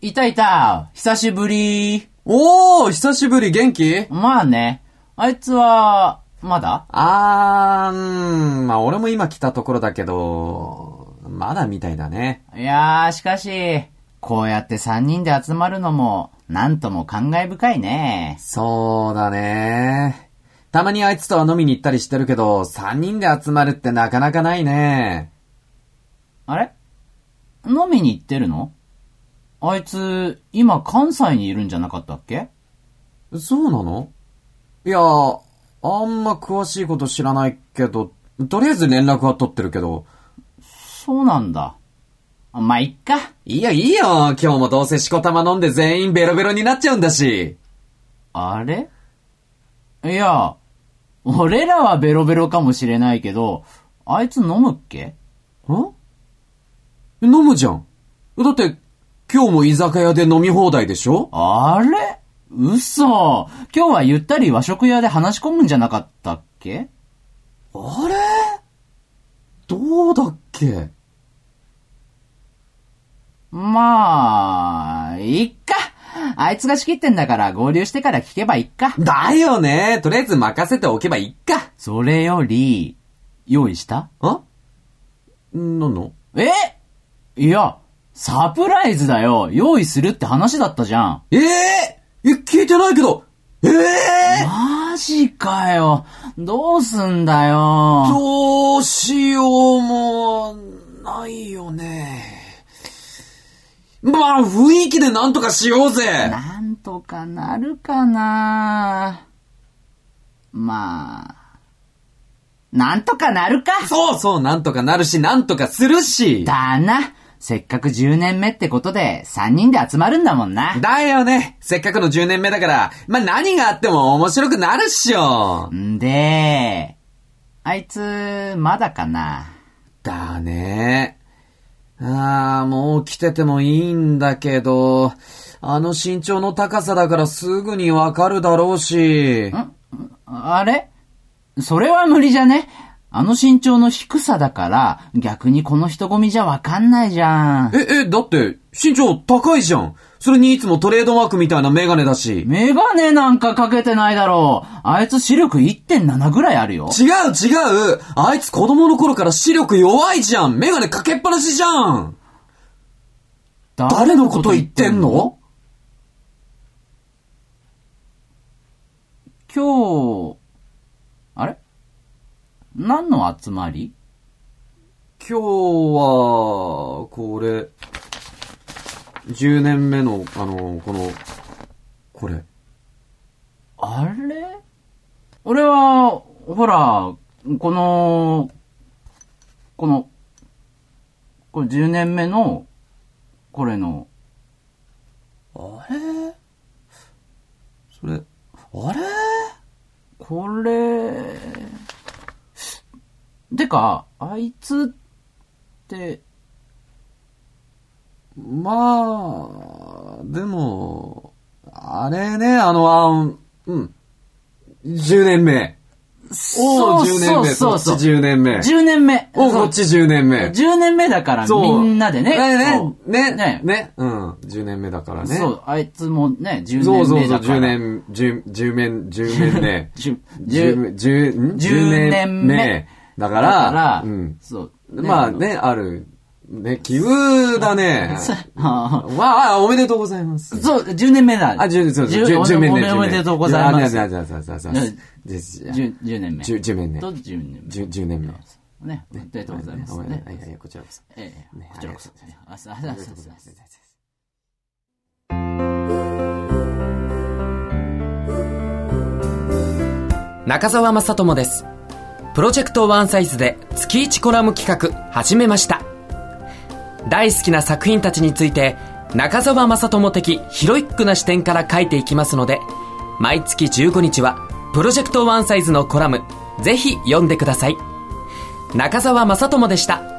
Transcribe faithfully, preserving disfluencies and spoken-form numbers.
いたいた。久しぶり。 おー、久しぶり。元気？ まあね。あいつは、まだ？ あー、うーん、まあ俺も今来たところだけど、まだみたいだね。 いやー、しかし、こうやって三人で集まるのも、なんとも感慨深いね。 そうだね。たまにあいつとは飲みに行ったりしてるけど、三人で集まるってなかなかないね。 あれ？飲みに行ってるの？あいつ、今関西にいるんじゃなかったっけ？ そうなの？いや、あんま詳しいこと知らないけど、とりあえず連絡は取ってるけど。 そうなんだ。まあ、いっか。 いいよいいよ。今日もどうせしこたま飲んで全員ベロベロになっちゃうんだし。 あれ？いや、俺らはベロベロかもしれないけど、あいつ飲むっけ？ ん？飲むじゃん。だって、今日も居酒屋で飲み放題でしょ？ あれ？嘘。今日はゆったり和食屋で話し込むんじゃなかったっけ？ あれ？どうだっけ？ まあ、いっか。あいつが仕切ってんだから合流してから聞けばいっか。 だよね。とりあえず任せておけばいっか。 それより、用意した？ あ？なんの？ え？いや、サプライズだよ。用意するって話だったじゃん。 ええー、え、聞いてないけど。ええー、 マジかよ。どうすんだよ。 どうしようもないよね。まあ、雰囲気でなんとかしようぜ。 なんとかなるかな。まあ、なんとかなるか。 そうそう、なんとかなるし、なんとかするし。 だな。せっかくじゅうねんめってことでさんにんで集まるんだもんな。 だよね。せっかくのじゅうねんめだから、まあ何があっても面白くなるっしょ。 んで、あいつ、まだかな。 だね。ああ、もう来ててもいいんだけど、あの身長の高さだからすぐにわかるだろうし。 ん？あれ？それは無理じゃね？あの身長の低さだから、逆にこの人混みじゃわかんないじゃん。 え、え、だって、身長高いじゃん。それにいつもトレードマークみたいなメガネだし。 メガネなんかかけてないだろう。あいつ視力 いってんなな ぐらいあるよ。 違う違う。あいつ子供の頃から視力弱いじゃん。メガネかけっぱなしじゃん。誰のこと言ってんの？ 今日、あれ？何の集まり？ 今日は、これ、じゅうねんめの、あの、この、これ。 あれ？俺は、ほら、この、この、これじゅうねんめの、これの。 あれ？それ、あれ？ これ、てか、あいつって、 まあ、でも、あれね、あの、あん、うん。じゅうねんめ。おー、じゅうねんめ。 そうそうそう。 こっちじゅうねんめ。 じゅうねんめ。 おー、こっちじゅうねんめ。 じゅうねんめだからみんなでね。 ね、ね、ね、 ね。 ね。うん。じゅうねんめだからね。 そう、あいつもね、じゅうねんめだから。 そうそうそう、じゅうねん、じゅう、じゅう年、じゅう年目。 じゅ、 じゅう、じゅう、 じゅうねんめ。 だから、 だから、 うん。 そう。 まあね、ある。ね、奇遇だね。わあ、おめでとうございます。 そう、じゅうねんめだ。 あ、じゅう、そう、じゅう、じゅう年目。 おめでとうございます。 じゃあ、じゃあ、じゃあ、じゃあ、じゃあ、 じゅうねんめ。 じゅう年目。 とじゅうねんめ。 じゅう年目。 ね、おめでとうございます。ね。 いやいや、こちらこそ。 ええ、こちらこそ。あ、あ、あ、あ、 中澤正智です。プロジェクトワンサイズで月いちコラム企画始めました。大好きな作品たちについて中澤正智的ヒロイックな視点から書いていきますので、毎月じゅうごにちはプロジェクトワンサイズのコラムぜひ読んでください。中澤正智でした。